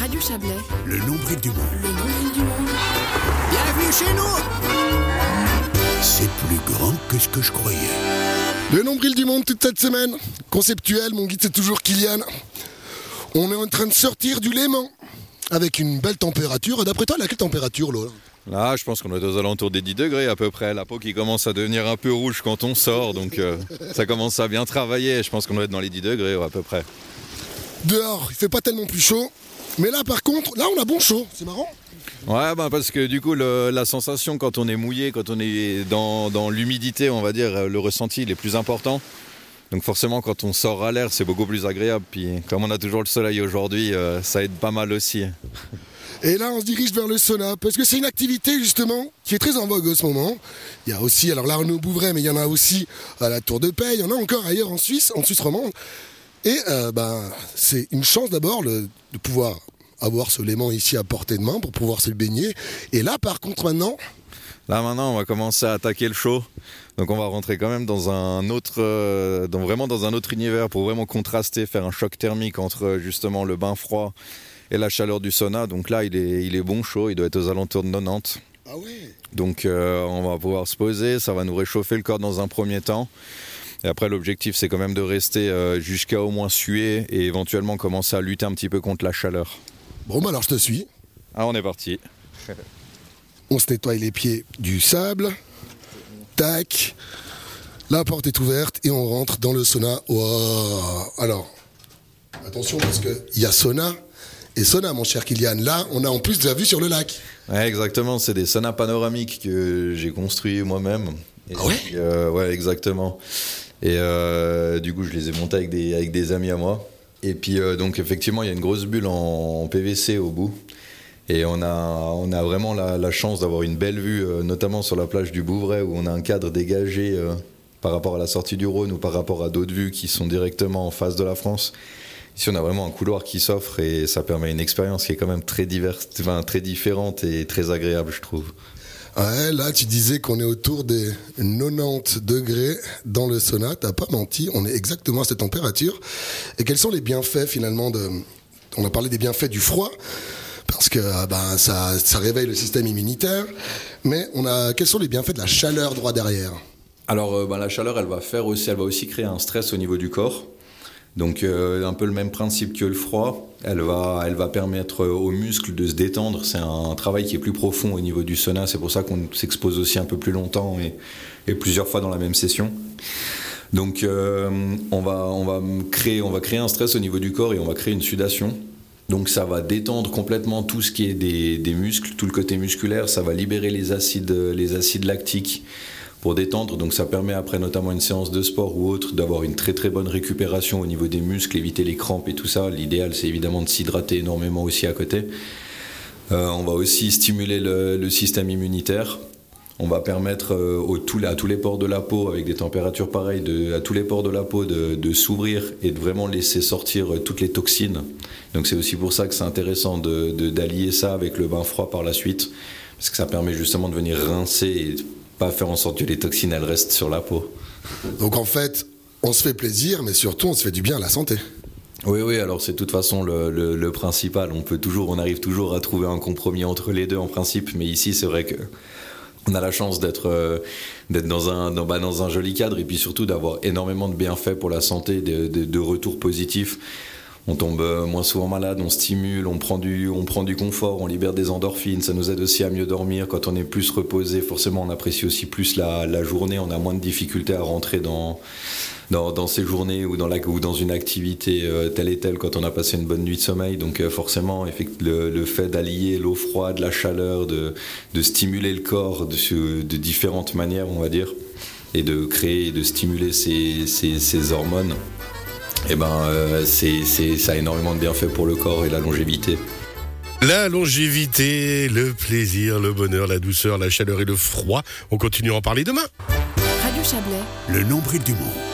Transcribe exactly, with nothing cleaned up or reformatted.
Radio Chablais. Le nombril du monde. Le nombril du monde. Bienvenue chez nous. C'est plus grand que ce que je croyais. Le nombril du monde toute cette semaine. Conceptuel, mon guide c'est toujours Kylian. On est en train de sortir du Léman avec une belle température. D'après toi, à quelle température là? Là, je pense qu'on est aux alentours des dix degrés à peu près. La peau qui commence à devenir un peu rouge quand on sort, donc euh, ça commence à bien travailler. Je pense qu'on doit être dans les dix degrés ouais, à peu près. Dehors, il fait pas tellement plus chaud. Mais là, par contre, là, on a bon chaud. C'est marrant. Ouais, bah parce que du coup, le, la sensation quand on est mouillé, quand on est dans, dans l'humidité, on va dire, le ressenti, il est plus important. Donc forcément, quand on sort à l'air, c'est beaucoup plus agréable. Puis comme on a toujours le soleil aujourd'hui, euh, ça aide pas mal aussi. Et là, on se dirige vers le sauna, parce que c'est une activité, justement, qui est très en vogue en ce moment. Il y a aussi, alors là, Arnaud Bouvray, mais il y en a aussi à la Tour de Paix, il y en a encore ailleurs en Suisse, en Suisse romande. Et euh, ben, c'est une chance d'abord le, de pouvoir avoir ce Léman ici à portée de main pour pouvoir se baigner. Et là, par contre, maintenant... Là, maintenant, on va commencer à attaquer le chaud. Donc on va rentrer quand même dans un autre, euh, dans, vraiment dans un autre univers pour vraiment contraster, faire un choc thermique entre justement le bain froid et la chaleur du sauna. Donc là, il est, il est bon chaud, il doit être aux alentours de quatre-vingt-dix. Ah ouais. Donc euh, on va pouvoir se poser, ça va nous réchauffer le corps dans un premier temps. Et après, l'objectif, c'est quand même de rester euh, jusqu'à au moins suer et éventuellement commencer à lutter un petit peu contre la chaleur. Bon, bah alors je te suis. Ah, on est parti. On se nettoie les pieds du sable. Tac. La porte est ouverte et on rentre dans le sauna. Wow. Alors, attention parce qu'il y a sauna et sauna, mon cher Kylian. Là, on a en plus de la vue sur le lac. Ouais, exactement. C'est des saunas panoramiques que j'ai construits moi-même. Et ah ouais puis, euh, ouais, exactement. Et euh, du coup, je les ai montés avec des, avec des amis à moi. Et puis, euh, donc, effectivement, il y a une grosse bulle en, en P V C au bout. Et on a, on a vraiment la, la chance d'avoir une belle vue, euh, notamment sur la plage du Bouvray, où on a un cadre dégagé euh, par rapport à la sortie du Rhône ou par rapport à d'autres vues qui sont directement en face de la France. Ici, on a vraiment un couloir qui s'offre et ça permet une expérience qui est quand même très diverse, enfin, très différente et très agréable, je trouve. Ouais, là, tu disais qu'on est autour des quatre-vingt-dix degrés dans le sauna. T'as pas menti, on est exactement à cette température. Et quels sont les bienfaits, finalement, de... On a parlé des bienfaits du froid, parce que ben, ça, ça réveille le système immunitaire. Mais on a... quels sont les bienfaits de la chaleur droit derrière? Alors, euh, ben, la chaleur, elle va faire aussi, elle va aussi créer un stress au niveau du corps. Donc euh, un peu le même principe que le froid, elle va, elle va permettre aux muscles de se détendre. C'est un travail qui est plus profond au niveau du sauna, c'est pour ça qu'on s'expose aussi un peu plus longtemps et, et plusieurs fois dans la même session. Donc euh, on, va, on, va créer, on va créer un stress au niveau du corps et on va créer une sudation. Donc ça va détendre complètement tout ce qui est des, des muscles, tout le côté musculaire, ça va libérer les acides, les acides lactiques pour détendre, donc ça permet après notamment une séance de sport ou autre d'avoir une très très bonne récupération au niveau des muscles, éviter les crampes et tout ça. L'idéal c'est évidemment de s'hydrater énormément aussi à côté. Euh, on va aussi stimuler le, le système immunitaire. On va permettre euh, au, tout, à tous les pores de la peau, avec des températures pareilles, de, à tous les pores de la peau de, de s'ouvrir et de vraiment laisser sortir euh, toutes les toxines. Donc c'est aussi pour ça que c'est intéressant de, de, d'allier ça avec le bain froid par la suite, parce que ça permet justement de venir rincer et pas faire en sorte que les toxines elles restent sur la peau. Donc en fait, on se fait plaisir, mais surtout on se fait du bien à la santé. Oui, oui, alors c'est de toute façon le, le, le principal. On peut toujours, on arrive toujours à trouver un compromis entre les deux en principe, mais ici c'est vrai que on a la chance d'être, euh, d'être dans, un, dans, bah, dans un joli cadre et puis surtout d'avoir énormément de bienfaits pour la santé, de, de, de retours positifs. On tombe moins souvent malade, on stimule, on prend, du, on prend du confort, on libère des endorphines, ça nous aide aussi à mieux dormir. Quand on est plus reposé, forcément on apprécie aussi plus la, la journée, on a moins de difficultés à rentrer dans, dans, dans ces journées ou dans, la, ou dans une activité euh, telle et telle quand on a passé une bonne nuit de sommeil. Donc euh, forcément, le, le fait d'allier l'eau froide, la chaleur, de, de stimuler le corps de, de différentes manières, on va dire, et de créer, de stimuler ces, ces, ces hormones, eh ben, euh, c'est, c'est, ça a énormément de bienfaits pour le corps et la longévité. La longévité, le plaisir, le bonheur, la douceur, la chaleur et le froid. On continue à en parler demain. Radio Chablais. Le nombril du monde.